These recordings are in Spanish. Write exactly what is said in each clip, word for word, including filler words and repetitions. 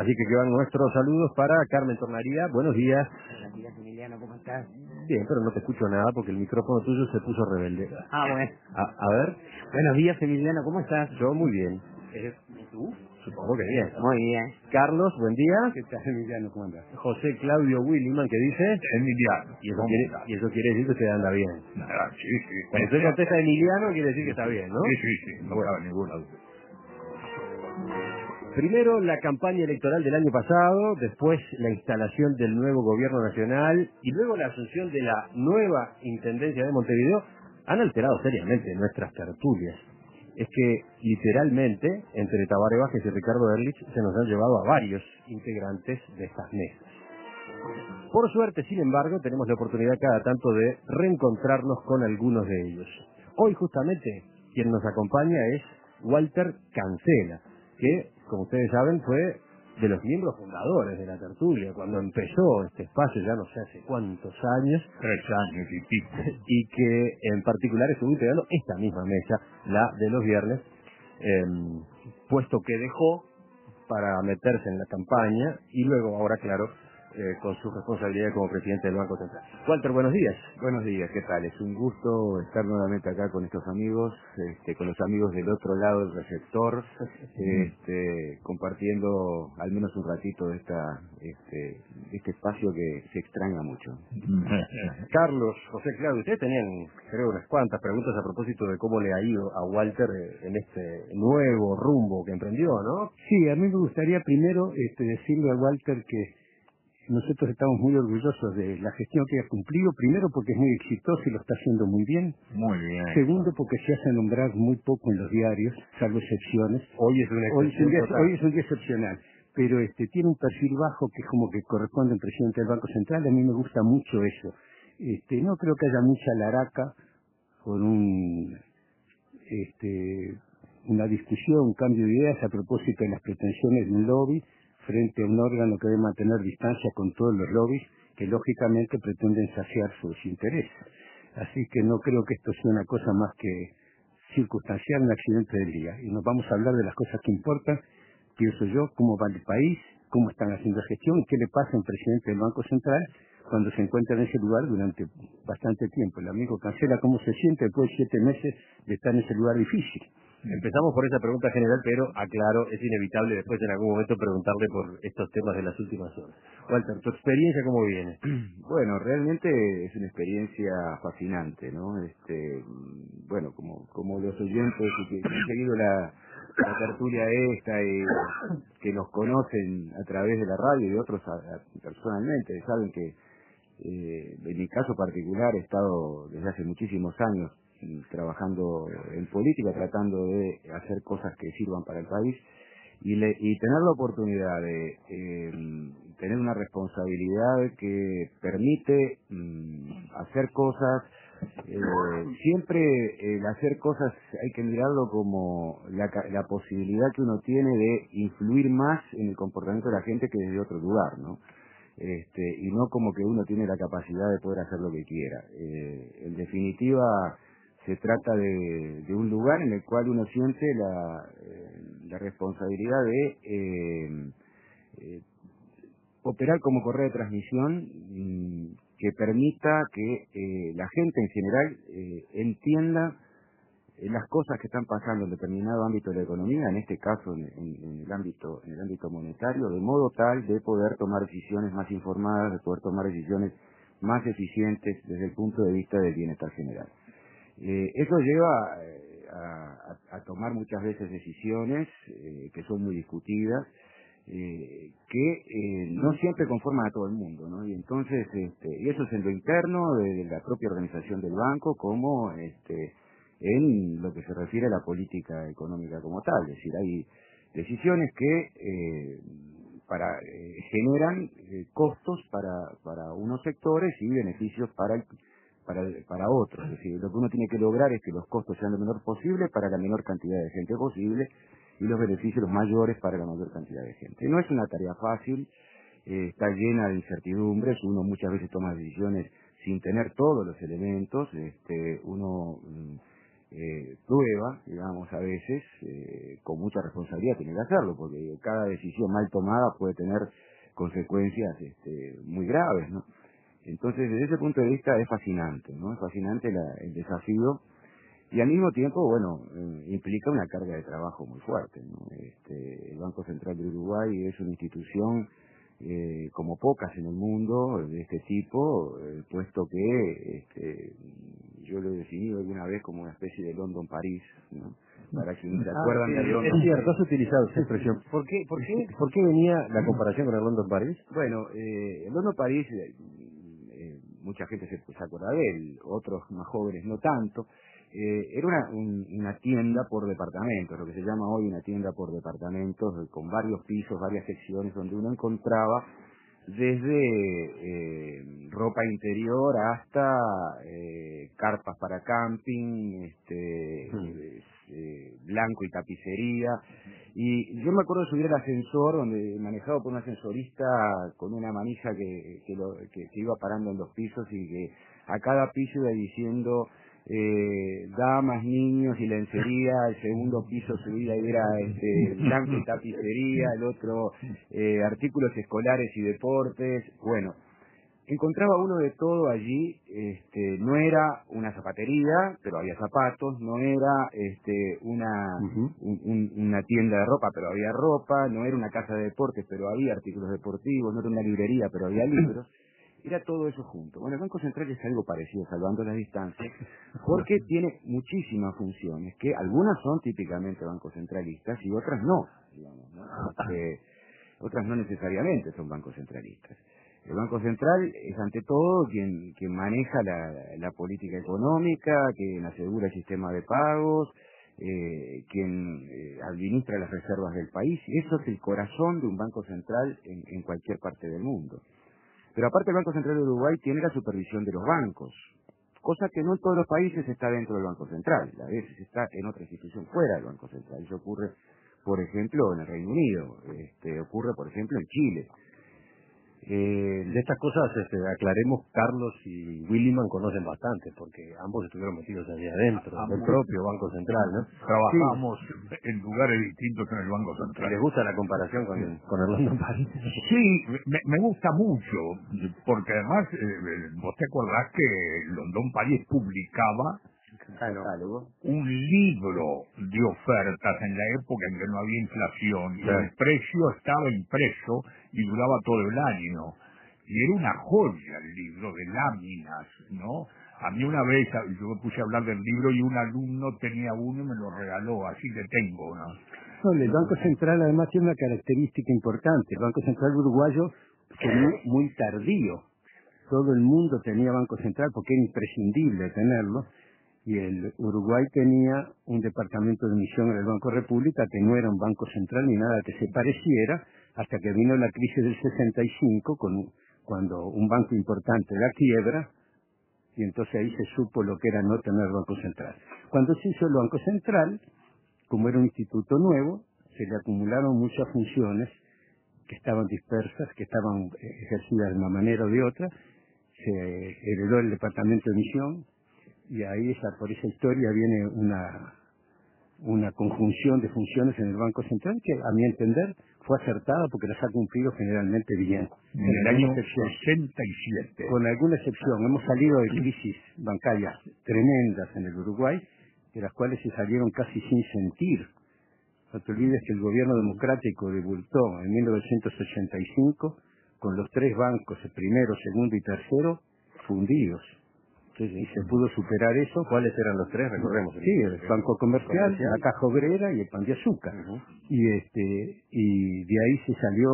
Así que que van nuestros saludos para Carmen Tornaría. Buenos días. Buenos días, Emiliano, ¿cómo estás? Bien, pero no te escucho nada porque el micrófono tuyo se puso rebelde. Ah, bueno. A, a ver. Buenos días, Emiliano, ¿cómo estás? Yo muy bien. ¿Y tú? Supongo que bien. Muy bien. Carlos, buen día. ¿Qué tal, Emiliano? ¿Cómo andas? José Claudio Williman, ¿qué dice? Emiliano. Y eso, quiere, y eso quiere decir que usted anda bien. Ah, sí, sí. Cuando usted contesta Emiliano, quiere decir que está bien, ¿no? Sí, sí, sí. No Bueno. cabe ninguna duda. Primero la campaña electoral del año pasado, después la instalación del nuevo gobierno nacional y luego la asunción de la nueva Intendencia de Montevideo han alterado seriamente nuestras tertulias. Es que, literalmente, entre Tabaré Vázquez y Ricardo Ehrlich se nos han llevado a varios integrantes de estas mesas. Por suerte, sin embargo, tenemos la oportunidad cada tanto de reencontrarnos con algunos de ellos. Hoy, justamente, quien nos acompaña es Walter Cancela, que, como ustedes saben, fue de los miembros fundadores de la tertulia, cuando empezó este espacio, ya no sé hace cuántos años, Tres años y pico. y que en particular estuvo integrando esta misma mesa, la de los viernes, eh, puesto que dejó para meterse en la campaña y luego, ahora claro, eh, con su responsabilidad como presidente del Banco Central. Walter, buenos días. Buenos días, ¿qué tal? Es un gusto estar nuevamente acá con estos amigos, este, con los amigos del otro lado del receptor, este, compartiendo al menos un ratito de esta, este, este espacio que se extraña mucho. Carlos, José Claudio, ustedes tenían, creo, unas cuantas preguntas a propósito de cómo le ha ido a Walter eh, en este nuevo rumbo que emprendió, ¿no? Sí, a mí me gustaría primero este, decirle a Walter que nosotros estamos muy orgullosos de la gestión que ha cumplido, primero porque es muy exitoso y lo está haciendo muy bien. Muy bien. Segundo porque se hace nombrar muy poco en los diarios, salvo excepciones. Hoy es una Hoy es un excepción día, total. hoy es un día excepcional, pero este tiene un perfil bajo que es como que corresponde al presidente del Banco Central. A mí me gusta mucho eso. Este, no creo que haya mucha laraca por un este una discusión, un cambio de ideas a propósito de las pretensiones de un lobby frente a un órgano que debe mantener distancia con todos los lobbies que lógicamente pretenden saciar sus intereses. Así que no creo que esto sea una cosa más que circunstancial, un accidente del día. Y nos vamos a hablar de las cosas que importan, pienso yo, cómo va el país, cómo están haciendo gestión y qué le pasa al presidente del Banco Central cuando se encuentra en ese lugar durante bastante tiempo. El amigo Cancela, ¿cómo se siente después de siete meses de estar en ese lugar difícil? Empezamos por esa pregunta general, pero aclaro, es inevitable después en algún momento preguntarle por estos temas de las últimas horas. Walter, ¿tu experiencia cómo viene? Bueno, realmente es una experiencia fascinante, ¿no? Este, bueno, como como los oyentes que han seguido la, la tertulia esta y que nos conocen a través de la radio y de otros a, a, personalmente, saben que eh, en mi caso particular he estado desde hace muchísimos años trabajando en política, tratando de hacer cosas que sirvan para el país y, le, y tener la oportunidad de eh, tener una responsabilidad que permite mm, hacer cosas. Eh, siempre el hacer cosas hay que mirarlo como la, la posibilidad que uno tiene de influir más en el comportamiento de la gente que desde otro lugar, ¿no? Este, y no como que uno tiene la capacidad de poder hacer lo que quiera. Eh, en definitiva, se trata de, de un lugar en el cual uno siente la, eh, la responsabilidad de eh, eh, operar como correa de transmisión mmm, que permita que eh, la gente en general eh, entienda eh, las cosas que están pasando en determinado ámbito de la economía, en este caso en, en, en el ámbito en el ámbito monetario, de modo tal de poder tomar decisiones más informadas, de poder tomar decisiones más eficientes desde el punto de vista del bienestar general. Eh, eso lleva eh, a, a, a tomar muchas veces decisiones eh, que son muy discutidas, eh, que eh, no siempre conforman a todo el mundo, ¿no? Y entonces, este, y eso es en lo interno de, de la propia organización del banco, como este, en lo que se refiere a la política económica como tal. Es decir, hay decisiones que eh, para eh, generan eh, costos para, para unos sectores y beneficios para el Para, para otros. Es decir, lo que uno tiene que lograr es que los costos sean lo menor posible para la menor cantidad de gente posible y los beneficios los mayores para la mayor cantidad de gente. No es una tarea fácil, eh, está llena de incertidumbres, uno muchas veces toma decisiones sin tener todos los elementos, este, uno eh, prueba, digamos, a veces, eh, con mucha responsabilidad tiene que hacerlo, porque cada decisión mal tomada puede tener consecuencias este, muy graves, ¿no? Entonces, desde ese punto de vista es fascinante, ¿no? Es fascinante la, el desafío y al mismo tiempo, bueno, eh, implica una carga de trabajo muy fuerte, ¿no? Este, el Banco Central de Uruguay es una institución eh, como pocas en el mundo de este tipo, eh, puesto que este, yo lo he definido alguna vez como una especie de London París, ¿no? Para quienes se acuerdan ah, de sí, London. es cierto, has utilizado esa expresión. ¿Por qué, por qué, por qué venía la comparación con el London Paris? Bueno, eh, el London París, eh, eh, mucha gente se, se acuerda de él, otros más jóvenes no tanto. Eh, era una, un, una tienda por departamentos, lo que se llama hoy una tienda por departamentos, con varios pisos, varias secciones, donde uno encontraba desde eh, ropa interior hasta eh, carpas para camping, este, eh, eh, blanco y tapicería. Y yo me acuerdo de subir el ascensor, donde manejado por un ascensorista con una manija que, que, lo, que, que iba parando en los pisos y que a cada piso iba diciendo eh, damas, niños y lencería, el segundo piso subía y era este, blanco y tapicería, el otro eh, artículos escolares y deportes. Bueno, encontraba uno de todo allí. Este, no era una zapatería, pero había zapatos, no era este, una, Uh-huh. un, un, una tienda de ropa, pero había ropa, no era una casa de deportes, pero había artículos deportivos, no era una librería, pero había libros. Era todo eso junto. Bueno, el Banco Central es algo parecido, salvando las distancias, porque tiene muchísimas funciones, que algunas son típicamente bancos centralistas y otras no, digamos, ¿no? Este, otras no necesariamente son bancos centralistas. El Banco Central es ante todo quien, quien maneja la, la política económica, quien asegura el sistema de pagos, eh, quien eh, administra las reservas del país. Eso es el corazón de un Banco Central en, en cualquier parte del mundo. Pero aparte el Banco Central de Uruguay tiene la supervisión de los bancos, cosa que no en todos los países está dentro del Banco Central, a veces está en otra institución fuera del Banco Central. Eso ocurre, por ejemplo, en el Reino Unido, este, ocurre, por ejemplo, en Chile. Eh, de estas cosas, este, aclaremos, Carlos y Williman conocen bastante, porque ambos estuvieron metidos allí adentro, del propio Banco Central, ¿no? Trabajamos sí. en lugares distintos en el Banco Central. ¿Les gusta la comparación con, sí. con el London Paris? Sí, me, me gusta mucho, porque además, eh, vos te acordás que London Paris publicaba Catálogo. un libro de ofertas en la época en que no había inflación, y claro. el precio estaba impreso y duraba todo el año. Y era una joya el libro de láminas, ¿no? A mí una vez, yo me puse a hablar del libro y un alumno tenía uno y me lo regaló, así que tengo, ¿no? No, el Banco Central además tiene una característica importante. El Banco Central uruguayo fue muy, muy tardío. Todo el mundo tenía Banco Central porque era imprescindible tenerlo. Y el Uruguay tenía un departamento de emisión en el Banco República que no era un banco central ni nada que se pareciera, hasta que vino la crisis del sesenta y cinco, con, cuando un banco importante da quiebra, y entonces ahí se supo lo que era no tener Banco Central. Cuando se hizo el Banco Central, como era un instituto nuevo, se le acumularon muchas funciones que estaban dispersas, que estaban ejercidas de una manera o de otra. Se heredó el departamento de emisión, y ahí esa, por esa historia viene una una conjunción de funciones en el Banco Central que, a mi entender, fue acertada porque las ha cumplido generalmente bien. En el año sesenta y siete. Con alguna excepción. Hemos salido de crisis bancarias tremendas en el Uruguay, de las cuales se salieron casi sin sentir. No te olvides que el gobierno democrático debutó en mil novecientos ochenta y cinco con los tres bancos, el primero, segundo y tercero, fundidos. Sí, sí, y se pudo superar eso. ¿Cuáles eran los tres? Recordemos. Sí, el Banco Comercial, Comercial, la Caja Obrera y el Pan de Azúcar. Uh-huh. Y este y de ahí se salió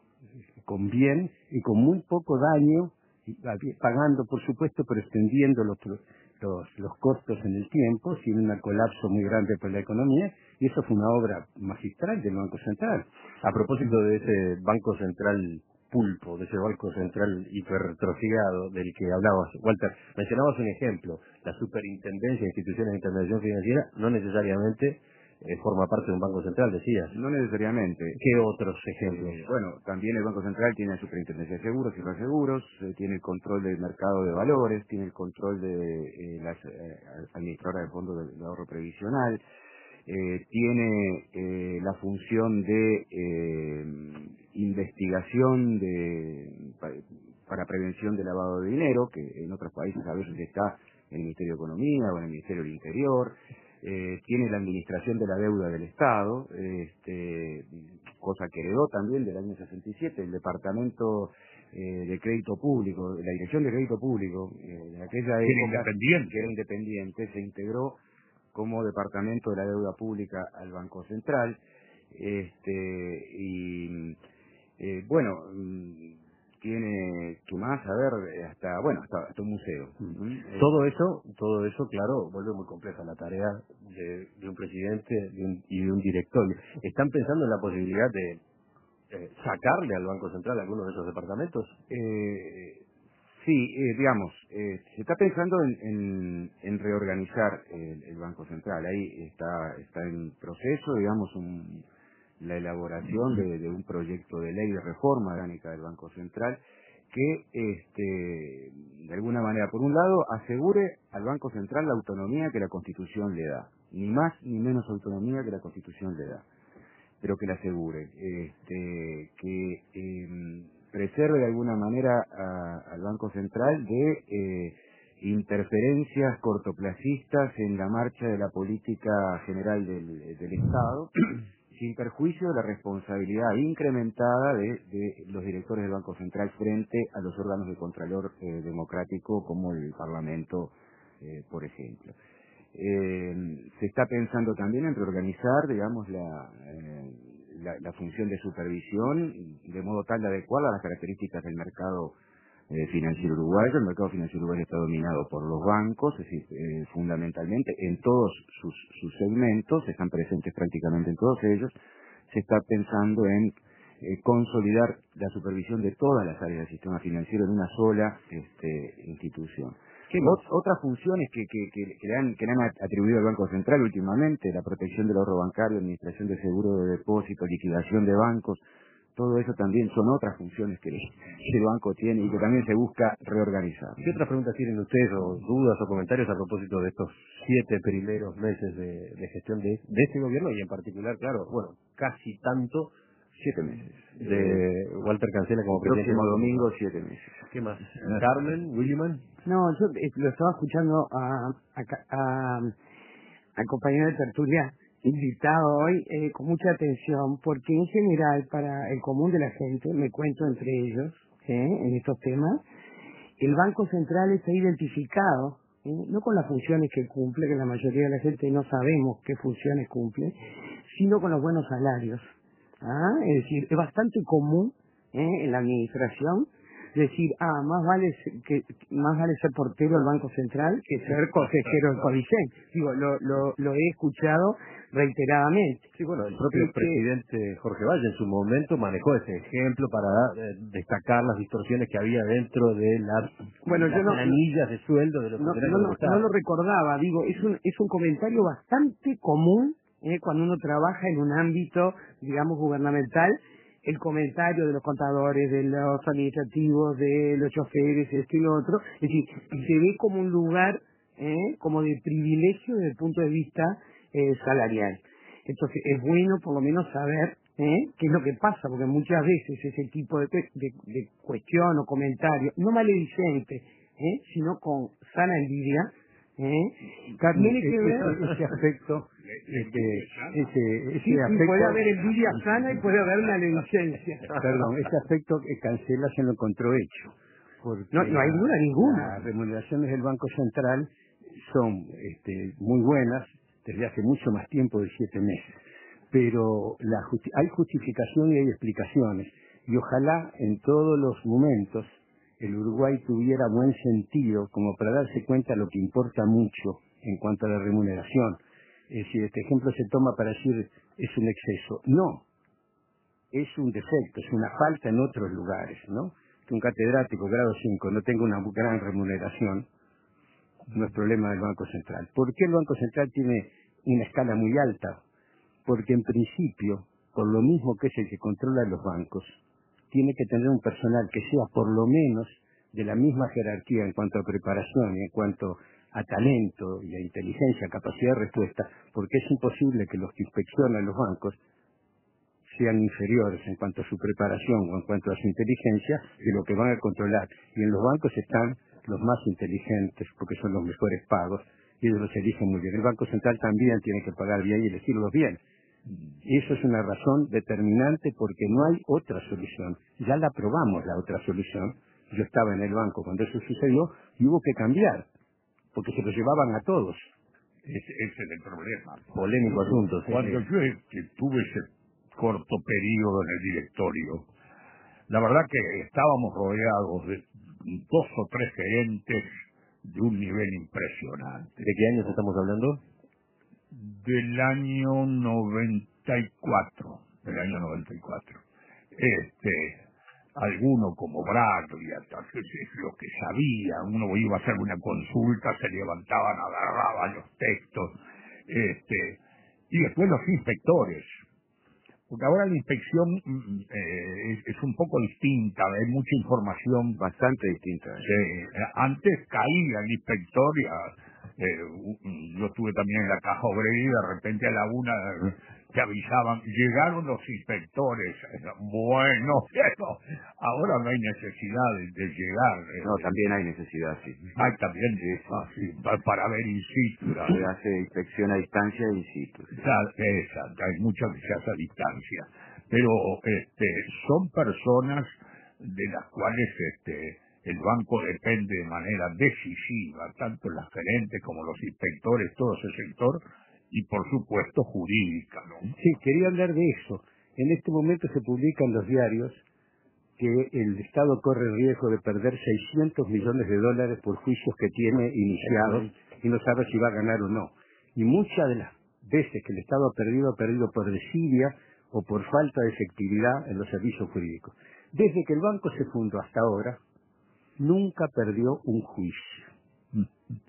con bien y con muy poco daño, pagando por supuesto, pero extendiendo los, los, los costos en el tiempo, sin un colapso muy grande por la economía, y eso fue una obra magistral del Banco Central. A propósito de ese Banco Central pulpo, de ese Banco Central hipertrofiado del que hablabas, Walter, mencionabas un ejemplo, la Superintendencia de Instituciones de Intermediación Financiera no necesariamente eh, forma parte de un Banco Central, decías. No necesariamente. ¿Qué otros ejemplos? Eh, bueno, también el Banco Central tiene la Superintendencia de Seguros y Reaseguros, eh, tiene el control del mercado de valores, tiene el control de eh, las eh, administradoras de fondos de, de ahorro previsional, eh, tiene eh, la función de eh, investigación de para, para prevención de lavado de dinero, que en otros países a veces está en el Ministerio de Economía o en el Ministerio del Interior. Eh, tiene la administración de la deuda del Estado, este, cosa que heredó también del año sesenta y siete, el Departamento eh, de Crédito Público, la Dirección de Crédito Público, eh, en aquella Que era época, independiente. que era independiente, se integró como Departamento de la Deuda Pública al Banco Central, este, y eh, bueno, tiene que más, a ver, hasta, bueno, hasta, hasta un museo. ¿Mm? Todo eso, todo eso, claro, vuelve muy compleja la tarea de, de un presidente de un, y de un directorio. ¿Están pensando en la posibilidad de eh, sacarle al Banco Central algunos de esos departamentos? Eh, sí, eh, digamos, eh, se está pensando en, en, en reorganizar el, el Banco Central. Ahí está, está en proceso, digamos, un, la elaboración de, de un proyecto de ley de reforma orgánica del Banco Central que, este, de alguna manera, por un lado, asegure al Banco Central la autonomía que la Constitución le da, ni más ni menos autonomía que la Constitución le da, pero que la asegure, este, que eh, preserve de alguna manera a, al Banco Central de eh, interferencias cortoplacistas en la marcha de la política general del, del Estado, sin perjuicio de la responsabilidad incrementada de, de los directores del Banco Central frente a los órganos de contralor eh, democrático como el Parlamento, eh, por ejemplo. Eh, se está pensando también en reorganizar, digamos, la, eh, la, la función de supervisión de modo tal de adecuarla a las características del mercado eh, financiero uruguayo. El mercado financiero uruguayo está dominado por los bancos, es decir, eh, fundamentalmente en todos sus, sus segmentos, están presentes prácticamente en todos ellos. Se está pensando en eh, consolidar la supervisión de todas las áreas del sistema financiero en una sola este, institución. Ot otras funciones que, que, que, que, le han, que le han atribuido al Banco Central últimamente, la protección del ahorro bancario, administración de seguro de depósito, liquidación de bancos, todo eso también son otras funciones que el, que el banco tiene y que también se busca reorganizar. ¿Qué otras preguntas tienen ustedes o dudas o comentarios a propósito de estos siete primeros meses de, de gestión de, de este gobierno y en particular, claro, bueno, casi tanto Siete meses. de Walter Cancela como presidente? Próximo domingo, siete meses. ¿Qué más? ¿Carmen? ¿Williman? No, yo eh, lo estaba escuchando a, a, a, al compañero de tertulia invitado hoy eh, con mucha atención, porque en general para el común de la gente, me cuento entre ellos, ¿eh? en estos temas, el Banco Central está identificado, ¿eh? no con las funciones que cumple, que la mayoría de la gente no sabemos qué funciones cumple, sino con los buenos salarios. ¿Ah? Es decir, es bastante común ¿eh? en la administración decir, ah, más vale que más vale ser portero del Banco Central que ser consejero del CODICEN. Digo, lo, lo, lo he escuchado reiteradamente. Sí, bueno, el propio y presidente que, Jorge Valle en su momento manejó ese ejemplo para eh, destacar las distorsiones que había dentro de las, bueno, las yo no, planillas de sueldo de los no, funcionarios no, del Estado. no lo recordaba, digo, es un, es un comentario bastante común ¿eh? cuando uno trabaja en un ámbito, digamos, gubernamental, el comentario de los contadores, de los administrativos, de los choferes, esto y lo otro, es decir, se ve como un lugar ¿eh? como de privilegio desde el punto de vista eh, salarial. Entonces es bueno por lo menos saber ¿eh? qué es lo que pasa, porque muchas veces ese tipo de, de, de cuestión o comentario, no maledicente, ¿eh? sino con sana envidia, ¿eh? Carmen, tiene que ver ese, ese aspecto, este, ese, ese sí, aspecto, puede haber envidia sana y puede haber maledicencia. perdón, ese aspecto que Cancela se lo encontró hecho, porque No, no hay la- duda ninguna. las remuneraciones del Banco Central son este, muy buenas desde hace mucho más tiempo de siete meses, pero la justi- hay justificación y hay explicaciones, y ojalá en todos los momentos el Uruguay tuviera buen sentido como para darse cuenta de lo que importa mucho en cuanto a la remuneración. Es decir, este ejemplo se toma para decir es un exceso. No, es un defecto, es una falta en otros lugares, ¿no? Que un catedrático grado cinco no tenga una gran remuneración no es problema del Banco Central. ¿Por qué el Banco Central tiene una escala muy alta? porque en principio, por lo mismo que es el que controla los bancos, tiene que tener un personal que sea por lo menos de la misma jerarquía en cuanto a preparación y en cuanto a talento y a inteligencia, capacidad de respuesta, porque es imposible que los que inspeccionan los bancos sean inferiores en cuanto a su preparación o en cuanto a su inteligencia de lo que van a controlar. Y en los bancos están los más inteligentes, porque son los mejores pagos, y ellos los eligen muy bien. El Banco Central también tiene que pagar bien y elegirlos bien. Y eso es una razón determinante porque no hay otra solución. Ya la probamos, la otra solución. Yo estaba en el banco cuando eso sucedió y hubo que cambiar, porque se los llevaban a todos. Ese, ese es el problema. Polémico asunto. Sí, Cuando sí. yo que tuve ese corto periodo en el directorio, la verdad que estábamos rodeados de dos o tres gerentes de un nivel impresionante. ¿De qué años estamos hablando? Del año noventa y cuatro, del año noventa y cuatro. Este, alguno como Bradley, los que sabían, uno iba a hacer una consulta, se levantaban, agarraban los textos, este, y después los inspectores. Porque ahora la inspección eh, es, es un poco distinta, hay mucha información. Bastante distinta. Sí, antes caía el inspector y a, eh, yo estuve también en la Caja Obrera y de repente a la una te avisaban, llegaron los inspectores. Bueno, pero ahora no hay necesidad de, de llegar. No, también hay necesidad, sí. Hay también de eso, sí, para, para ver in situ. Se hace inspección a distancia in situ. Sí. Exacto, hay mucho que se hace a distancia. Pero este, son personas de las cuales este, el banco depende de manera decisiva, tanto los gerentes como los inspectores, todo ese sector, y por supuesto jurídica, ¿no? Sí, quería hablar de eso. En este momento se publica en los diarios que el Estado corre el riesgo de perder seiscientos millones de dólares por juicios que tiene iniciados y no sabe si va a ganar o no. Y muchas de las veces que el Estado ha perdido, ha perdido por desidia o por falta de efectividad en los servicios jurídicos. Desde que el banco se fundó hasta ahora, nunca perdió un juicio.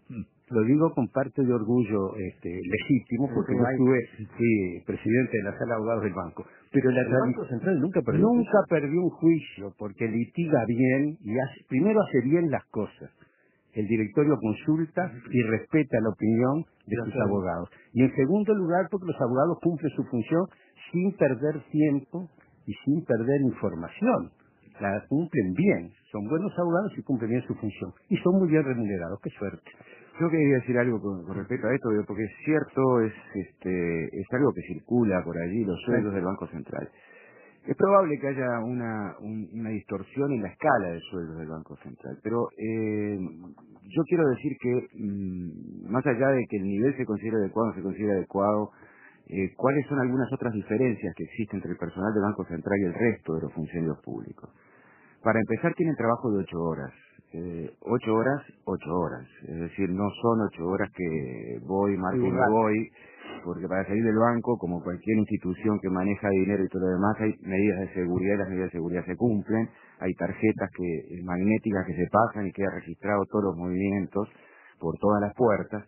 Lo digo con parte de orgullo este, legítimo, porque yo estuve sí, presidente de la sala de abogados del banco. Pero la El Banco Central nunca perdió un nunca perdió un juicio, porque litiga bien y hace, primero hace bien las cosas. El directorio consulta y respeta la opinión de sus abogados. Y en segundo lugar, porque los abogados cumplen su función sin perder tiempo y sin perder información. La cumplen bien, son buenos abogados y cumplen bien su función. Y son muy bien remunerados, qué suerte. Yo quería decir algo con, con respecto a esto, porque es cierto, es este es algo que circula por allí, los sueldos del Banco Central. Es probable que haya una, un, una distorsión en la escala de sueldos del Banco Central, pero eh, yo quiero decir que, mmm, más allá de que el nivel se considere adecuado o no se considere adecuado, eh, ¿cuáles son algunas otras diferencias que existen entre el personal del Banco Central y el resto de los funcionarios públicos? Para empezar, tienen trabajo de ocho horas. Eh, ocho horas, ocho horas. Es decir, no son ocho horas que voy, marco y me voy, porque para salir del banco, como cualquier institución que maneja dinero y todo lo demás, hay medidas de seguridad y las medidas de seguridad se cumplen. Hay tarjetas que magnéticas que se pasan y queda registrado todos los movimientos por todas las puertas.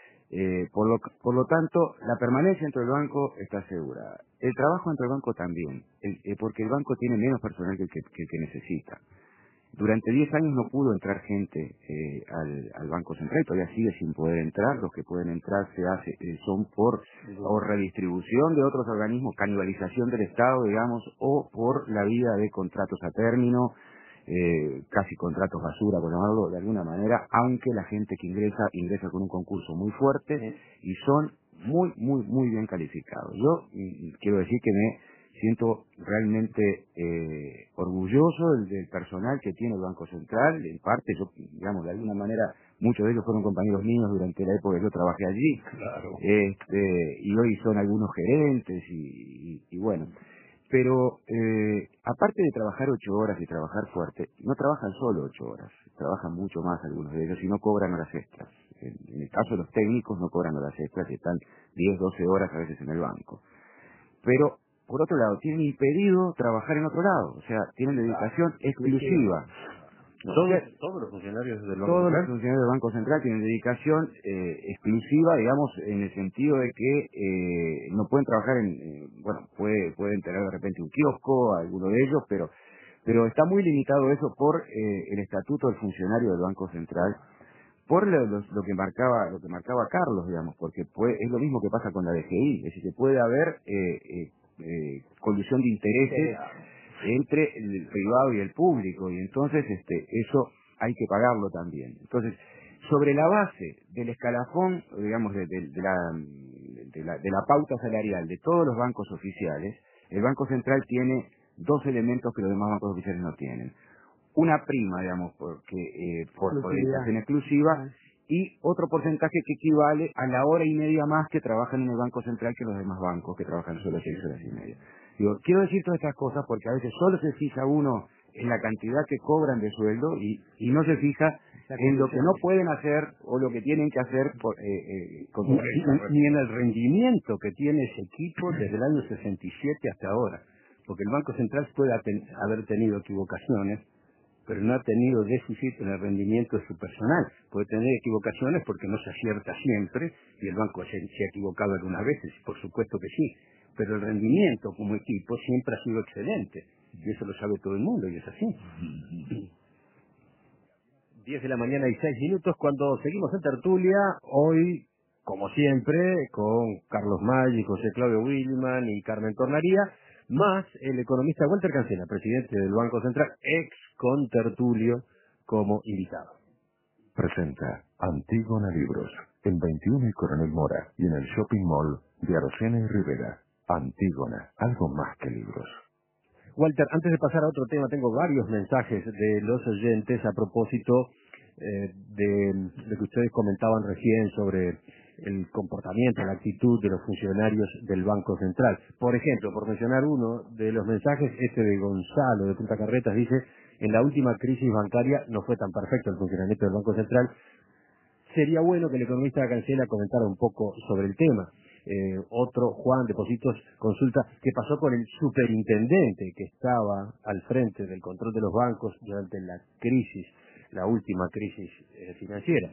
Eh, por, lo, por lo tanto, la permanencia dentro del banco está asegurada. El trabajo dentro del banco también, el, eh, porque el banco tiene menos personal que el que, que, que necesita. Durante diez años no pudo entrar gente eh, al, al Banco Central, y todavía sigue sin poder entrar. Los que pueden entrar se hace eh, son por o redistribución de otros organismos, canibalización del Estado, digamos, o por la vía de contratos a término, eh, casi contratos basura, por llamarlo de alguna manera, aunque la gente que ingresa, ingresa con un concurso muy fuerte y son muy, muy, muy bien calificados. Yo y, y quiero decir que me siento realmente eh, orgulloso del, del personal que tiene el Banco Central. En parte, yo, digamos, de alguna manera, muchos de ellos fueron compañeros míos durante la época que yo trabajé allí. Claro. Este, y hoy son algunos gerentes y, y, y bueno. Pero, eh, aparte de trabajar ocho horas y trabajar fuerte, no trabajan solo ocho horas, trabajan mucho más algunos de ellos y no cobran horas extras. En, en el caso de los técnicos no cobran horas extras y están diez, doce horas a veces en el banco. Pero, por otro lado, tienen impedido trabajar en otro lado, o sea, tienen dedicación exclusiva. ¿Todos, todos los funcionarios del Banco Todos Central? los funcionarios del Banco Central tienen dedicación eh, exclusiva, digamos, en el sentido de que eh, no pueden trabajar en, eh, bueno, puede, pueden tener de repente un kiosco, alguno de ellos, pero pero está muy limitado eso por eh, el estatuto del funcionario del Banco Central, por lo, lo, lo que marcaba lo que marcaba Carlos, digamos, porque puede, es lo mismo que pasa con la D G I, es decir, que puede haber eh, eh, eh, colusión de intereses entre el privado y el público, y entonces este eso hay que pagarlo también. Entonces, sobre la base del escalafón, digamos, de, de, de, la, de, la, de la pauta salarial de todos los bancos oficiales, el Banco Central tiene dos elementos que los demás bancos oficiales no tienen. Una prima, digamos, porque eh, por orientación exclusiva, y otro porcentaje que equivale a la hora y media más que trabajan en el Banco Central que los demás bancos, que trabajan solo seis horas y media. Digo, quiero decir todas estas cosas porque a veces solo se fija uno en la cantidad que cobran de sueldo y, y no se fija en lo que no pueden hacer o lo que tienen que hacer por, eh, eh, con ni, ni en el rendimiento que tiene ese equipo desde el año sesenta y siete hasta ahora. Porque el Banco Central puede ten, haber tenido equivocaciones, pero no ha tenido déficit en el rendimiento de su personal. Puede tener equivocaciones porque no se acierta siempre, y el banco se, se ha equivocado algunas veces, por supuesto que sí, pero el rendimiento como equipo siempre ha sido excelente, y eso lo sabe todo el mundo, y es así. diez de la mañana y seis minutos, cuando seguimos en tertulia, hoy, como siempre, con Carlos Maggi, José Claudio Wilman y Carmen Tornaría, más el economista Walter Cancela, presidente del Banco Central, ex contertulio, como invitado. Presenta Antígona Libros, en veintiuno y Coronel Mora, y en el Shopping Mall de Arocena y Rivera. Antígona, algo más que libros. Walter, antes de pasar a otro tema, tengo varios mensajes de los oyentes a propósito eh, de lo que ustedes comentaban recién sobre el comportamiento, la actitud de los funcionarios del Banco Central. Por ejemplo, por mencionar uno de los mensajes, este de Gonzalo de Punta Carretas, dice: en la última crisis bancaria no fue tan perfecto el funcionamiento del Banco Central. Sería bueno que el economista Cancela comentara un poco sobre el tema. Eh, otro, Juan de Positos, consulta qué pasó con el superintendente que estaba al frente del control de los bancos durante la crisis, la última crisis eh, financiera.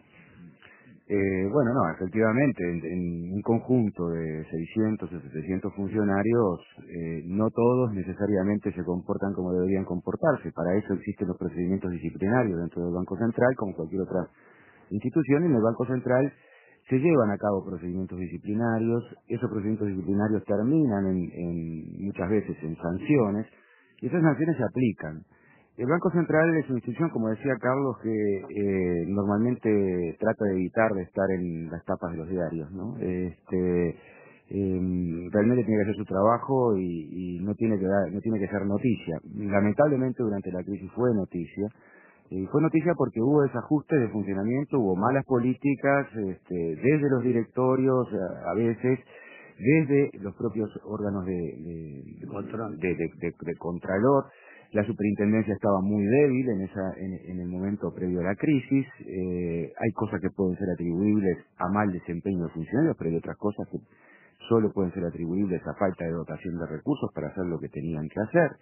Eh, bueno, no, efectivamente, en, en un conjunto de seiscientos o setecientos funcionarios, eh, no todos necesariamente se comportan como deberían comportarse. Para eso existen los procedimientos disciplinarios dentro del Banco Central, como cualquier otra institución. En el Banco Central se llevan a cabo procedimientos disciplinarios, esos procedimientos disciplinarios terminan en, en muchas veces en sanciones, y esas sanciones se aplican. El Banco Central es una institución, como decía Carlos, que eh, normalmente trata de evitar de estar en las tapas de los diarios, ¿no? Este, eh, realmente tiene que hacer su trabajo y, y no tiene que dar, no tiene que ser noticia. Lamentablemente durante la crisis fue noticia, y fue noticia porque hubo desajustes de funcionamiento, hubo malas políticas, este, desde los directorios a, a veces, desde los propios órganos de, de, de control, de, de, de, de contralor. La superintendencia estaba muy débil en esa en, en el momento previo a la crisis. Eh, hay cosas que pueden ser atribuibles a mal desempeño de funcionarios, pero hay otras cosas que solo pueden ser atribuibles a falta de dotación de recursos para hacer lo que tenían que hacer.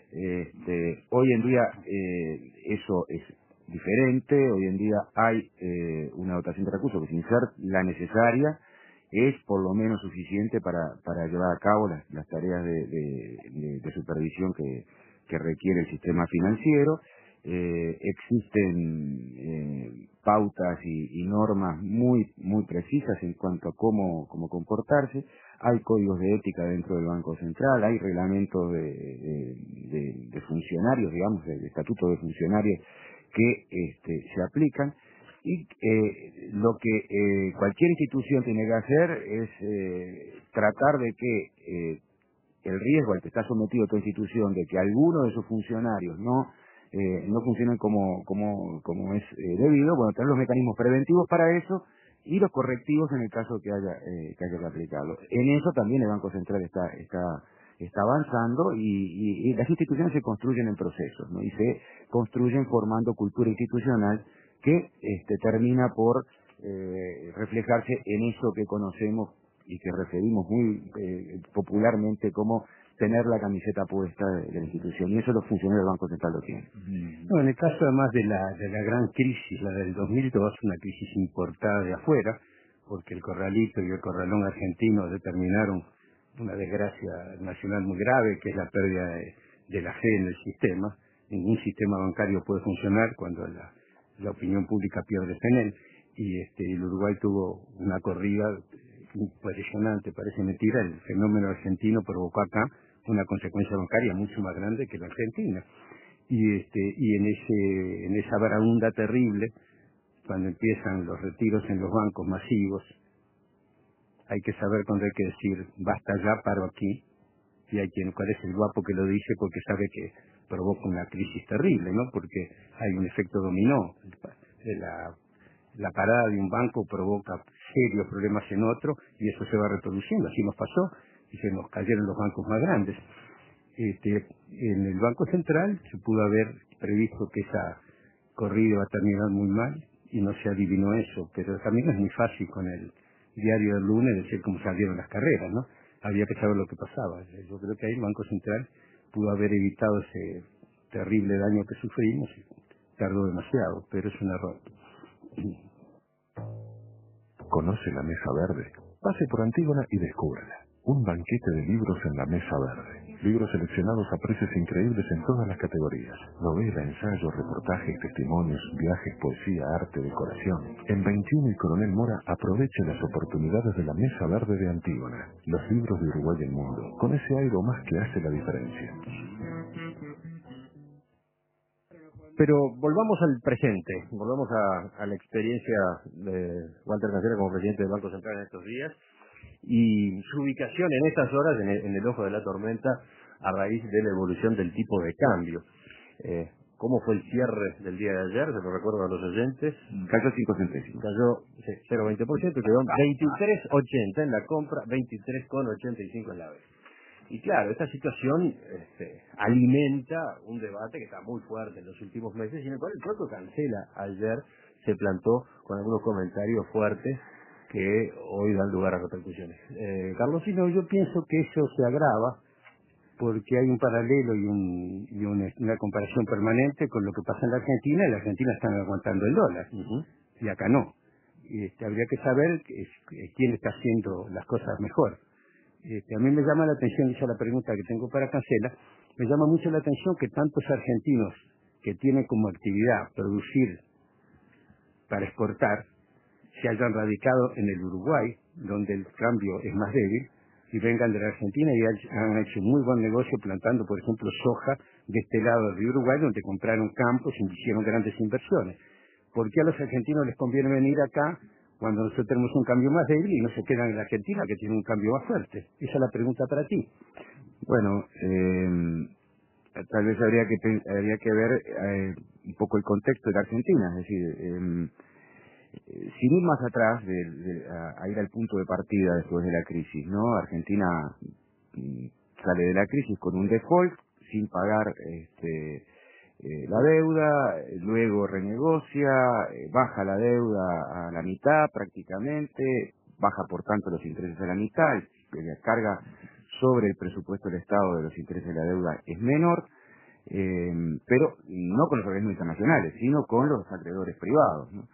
Este, hoy en día eh, eso es diferente. Hoy en día hay eh, una dotación de recursos que, sin ser la necesaria, es por lo menos suficiente para, para llevar a cabo las, las tareas de, de, de, de supervisión que que requiere el sistema financiero. Eh, existen eh, pautas y, y normas muy muy precisas en cuanto a cómo, cómo comportarse. Hay códigos de ética dentro del Banco Central, hay reglamentos de, de, de, de funcionarios, digamos, de, de estatutos de funcionarios que este, se aplican. Y eh, lo que eh, cualquier institución tiene que hacer es eh, tratar de que eh, el riesgo al que está sometido toda institución de que alguno de sus funcionarios no eh, no funcionen como como como es eh, debido, bueno, tener los mecanismos preventivos para eso y los correctivos en el caso que haya eh, que haya que aplicarlo. En eso también el Banco Central está está está avanzando y, y, y las instituciones se construyen en procesos, ¿no? Y se construyen formando cultura institucional que este, termina por eh, reflejarse en eso que conocemos y que referimos muy eh, popularmente como tener la camiseta puesta de, de la institución, y eso los funcionarios del Banco Central lo tienen. No, en el caso además de la, de la gran crisis, la del dos mil dos, una crisis importada de afuera, porque el corralito y el corralón argentino determinaron una desgracia nacional muy grave, que es la pérdida de, de la fe en el sistema. Ningún sistema bancario puede funcionar cuando la, la opinión pública pierde fe en él, y este, el Uruguay tuvo una corrida impresionante, parece mentira. El fenómeno argentino provocó acá una consecuencia bancaria mucho más grande que la Argentina, y este y en ese en esa barahunda terrible, cuando empiezan los retiros en los bancos masivos, hay que saber cuando hay que decir basta ya, paro aquí, y hay quien, cuál es el guapo que lo dice, porque sabe que provoca una crisis terrible, ¿no? Porque hay un efecto dominó. De la, la parada de un banco provoca serios problemas en otro, y eso se va reproduciendo. Así nos pasó, y se nos cayeron los bancos más grandes. Este, en el Banco Central se pudo haber previsto que esa corrida iba a terminar muy mal, y no se adivinó eso, pero también es muy fácil con el diario del lunes decir cómo salieron las carreras, ¿no? Había que saber lo que pasaba. Yo creo que ahí el Banco Central pudo haber evitado ese terrible daño que sufrimos, y tardó demasiado, pero es un error. ¿Conoce la Mesa Verde? Pase por Antígona y descúbrala. Un banquete de libros en la Mesa Verde. Libros seleccionados a precios increíbles en todas las categorías. Novela, ensayo, reportajes, testimonios, viajes, poesía, arte, decoración. En veintiuno y Coronel Mora aproveche las oportunidades de la Mesa Verde de Antígona. Los libros de Uruguay y el mundo. Con ese algo más que hace la diferencia. Pero volvamos al presente, volvamos a, a la experiencia de Walter Cancela como presidente del Banco Central en estos días, y su ubicación en estas horas en el, en el ojo de la tormenta a raíz de la evolución del tipo de cambio. Eh, ¿Cómo fue el cierre del día de ayer? Se lo recuerdo a los oyentes. Cayó cinco centésimos. Cayó sí, cero coma veinte por ciento, quedó veintitrés coma ochenta en la compra, veintitrés coma ochenta y cinco en la venta. Y claro, esta situación este, alimenta un debate que está muy fuerte en los últimos meses, y en el cual el propio Cancela ayer se plantó con algunos comentarios fuertes que hoy dan lugar a repercusiones. Eh, Carlos. Sí, no, yo pienso que eso se agrava porque hay un paralelo y, un, y una, una comparación permanente con lo que pasa en la Argentina. En la Argentina están aguantando el dólar, uh-huh, y acá no. Y este, habría que saber que es, que quién está haciendo las cosas mejor. Este, a mí me llama la atención, esa es la pregunta que tengo para Cancela, me llama mucho la atención que tantos argentinos que tienen como actividad producir para exportar se hayan radicado en el Uruguay, donde el cambio es más débil, y vengan de la Argentina y han hecho muy buen negocio plantando, por ejemplo, soja de este lado del Uruguay, donde compraron campos y hicieron grandes inversiones. ¿Por qué a los argentinos les conviene venir acá cuando nosotros tenemos un cambio más débil y no se quedan en la Argentina, que tiene un cambio más fuerte? Esa es la pregunta para ti. Bueno, eh, tal vez habría que habría que ver eh, un poco el contexto de la Argentina, es decir, eh, sin ir más atrás, de, de, a, a ir al punto de partida después de la crisis, ¿no? Argentina mm, sale de la crisis con un default, sin pagar este, eh, la deuda, luego renegocia, eh, baja la deuda a la mitad prácticamente, baja por tanto los intereses a la mitad, y la carga sobre el presupuesto del Estado de los intereses de la deuda es menor, eh, pero no con los organismos internacionales, sino con los acreedores privados, ¿no?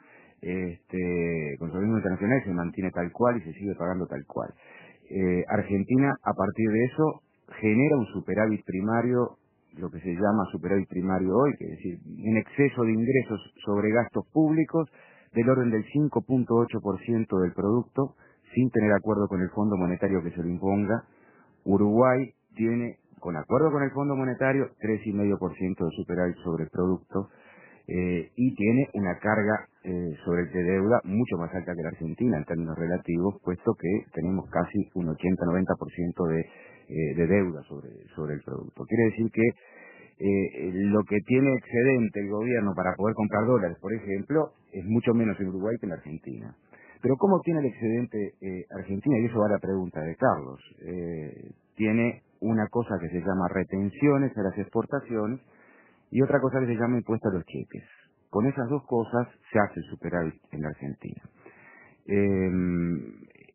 Este, con los organismos internacionales se mantiene tal cual y se sigue pagando tal cual. Eh, Argentina, a partir de eso, genera un superávit primario, lo que se llama superávit primario hoy, que es decir, un exceso de ingresos sobre gastos públicos del orden del cinco punto ocho por ciento del producto, sin tener acuerdo con el Fondo Monetario que se lo imponga. Uruguay tiene, con acuerdo con el Fondo Monetario, tres coma cinco por ciento de superávit sobre el producto, eh, y tiene una carga eh, sobre el de deuda mucho más alta que la Argentina en términos relativos, puesto que tenemos casi un ochenta a noventa por ciento de, eh, de deuda sobre, sobre el producto. Quiere decir que eh, lo que tiene excedente el gobierno para poder comprar dólares, por ejemplo, es mucho menos en Uruguay que en la Argentina. Pero ¿cómo tiene el excedente eh, Argentina? Y eso va a la pregunta de Carlos. Eh, tiene una cosa que se llama retenciones a las exportaciones y otra cosa que se llama impuesto a los cheques. Con esas dos cosas se hace el superávit en la Argentina. Eh,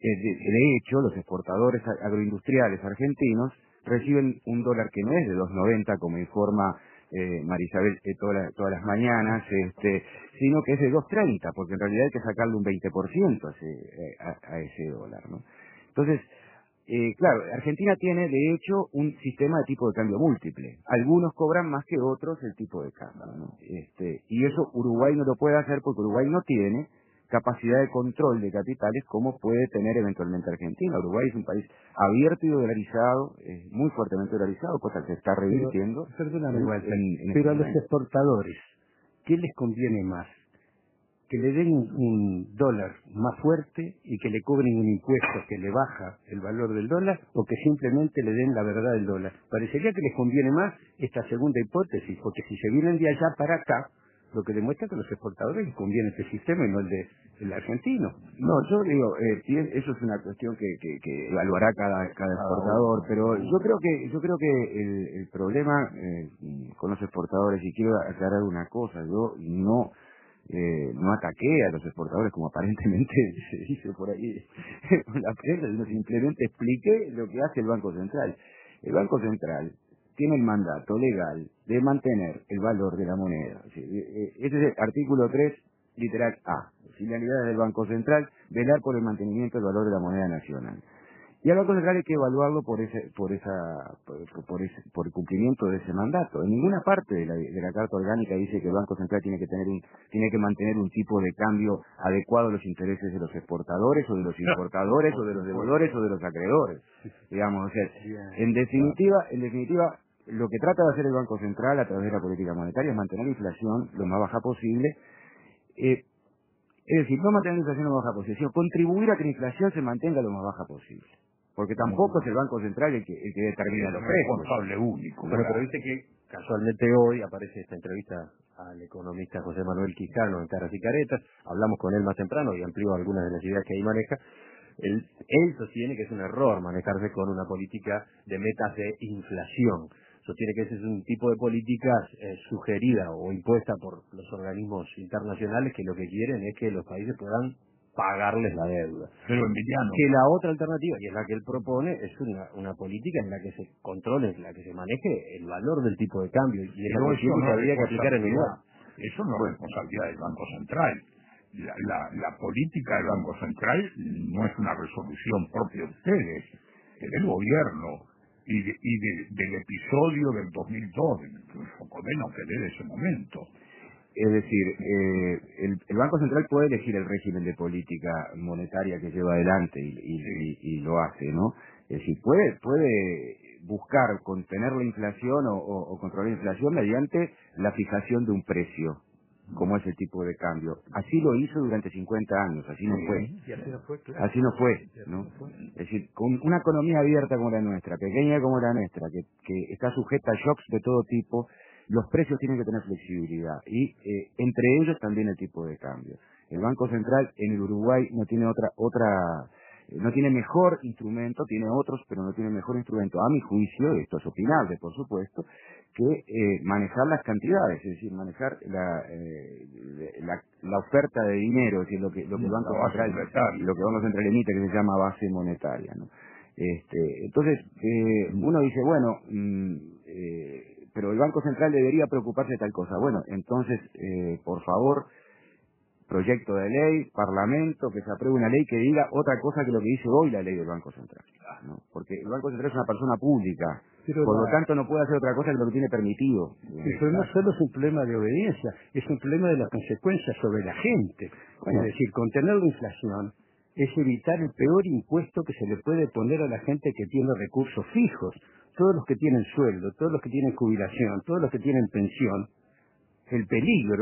de, de hecho, los exportadores agroindustriales argentinos reciben un dólar que no es de dos noventa, como informa eh, Marisabel eh, toda la, todas las mañanas, este, sino que es de dos treinta, porque en realidad hay que sacarle un veinte por ciento a ese, a, a ese dólar, ¿no? Entonces, eh, claro, Argentina tiene, de hecho, un sistema de tipo de cambio múltiple. Algunos cobran más que otros el tipo de cambio, ¿no? Este, y eso Uruguay no lo puede hacer porque Uruguay no tiene capacidad de control de capitales como puede tener eventualmente Argentina. Uruguay es un país abierto y dolarizado, eh, muy fuertemente dolarizado, cosa que se está revirtiendo. Pero, perdóname, en, Walter, en, en pero este a los momento. exportadores, ¿qué les conviene más? ¿Que le den un, un dólar más fuerte y que le cobren un impuesto que le baja el valor del dólar, o que simplemente le den la verdad del dólar? Parecería que les conviene más esta segunda hipótesis, porque si se vienen de allá para acá, lo que demuestra que a los exportadores les conviene este sistema y no el de el argentino. No, yo digo, eh, eso es una cuestión que, que, que evaluará cada, cada exportador, pero yo creo que yo creo que el, el problema eh, con los exportadores, y quiero aclarar una cosa, yo no eh, no ataqué a los exportadores como aparentemente se dice por ahí en la prensa, sino simplemente expliqué lo que hace el Banco Central. El Banco Central tiene el mandato legal de mantener el valor de la moneda. Ese es el artículo tres, literal A. Finalidades del Banco Central, velar por el mantenimiento del valor de la moneda nacional. Y al Banco Central hay que evaluarlo por ese, por esa, por, por ese, por el cumplimiento de ese mandato. En ninguna parte de la, de la Carta Orgánica dice que el Banco Central tiene que tener un, tiene que mantener un tipo de cambio adecuado a los intereses de los exportadores o de los importadores o de los deudores o de los acreedores. Digamos, o sea, en definitiva, en definitiva, lo que trata de hacer el Banco Central a través de la política monetaria es mantener la inflación lo más baja posible. Eh, es decir, no mantener la inflación lo más baja posible, sino contribuir a que la inflación se mantenga lo más baja posible. Porque tampoco es el Banco Central el que, el que determina los precios. Responsable único. Bueno, pero viste que casualmente hoy aparece esta entrevista al economista José Manuel Quijano en Caras y Caretas. Hablamos con él más temprano y amplió algunas de las ideas que ahí maneja. Él, él sostiene que es un error manejarse con una política de metas de inflación. Sostiene que ese es un tipo de política eh, sugerida o impuesta por los organismos internacionales que lo que quieren es que los países puedan pagarles la deuda. Pero Emiliano, que la otra alternativa, y es la que él propone, es una, una política en la que se controle, en la que se maneje el valor del tipo de cambio, y es la que, eso no que habría que aplicar en el lugar. Eso no es responsabilidad del Banco Central. La, la, la política del Banco Central no es una resolución propia de ustedes, es del gobierno y, de, y de, del episodio del dos mil dos, poco menos que de ese momento. Es decir, eh, el, el Banco Central puede elegir el régimen de política monetaria que lleva adelante y, y, y, y lo hace, ¿no? Es decir, puede puede buscar contener la inflación o, o, o controlar la inflación mediante la fijación de un precio, como es el tipo de cambio. Así lo hizo durante cincuenta años, así no fue. Y así no fue, claro. Así no fue, ¿no? Es decir, con una economía abierta como la nuestra, pequeña como la nuestra, que, que está sujeta a shocks de todo tipo, los precios tienen que tener flexibilidad y eh, entre ellos también el tipo de cambio. El Banco Central en el Uruguay no tiene otra otra no tiene mejor instrumento, tiene otros, pero no tiene mejor instrumento, a mi juicio, esto es opinable por supuesto, que eh, manejar las cantidades, es decir, manejar la, eh, la, la oferta de dinero, es decir, lo que lo que el Banco Central, lo que el Banco Central emite, que se llama base monetaria, ¿no? Este, entonces eh, uno dice, bueno, mmm, eh, pero el Banco Central debería preocuparse de tal cosa. Bueno, entonces, eh, por favor, proyecto de ley, parlamento, que se apruebe una ley que diga otra cosa que lo que dice hoy la ley del Banco Central, ¿no? Porque el Banco Central es una persona pública, pero por la... lo tanto no puede hacer otra cosa que lo que tiene permitido. Pero no solo es un problema de obediencia, es un problema de las consecuencias sobre la gente. Bueno, es decir, contener la inflación es evitar el peor impuesto que se le puede poner a la gente que tiene recursos fijos. Todos los que tienen sueldo, todos los que tienen jubilación, todos los que tienen pensión, el peligro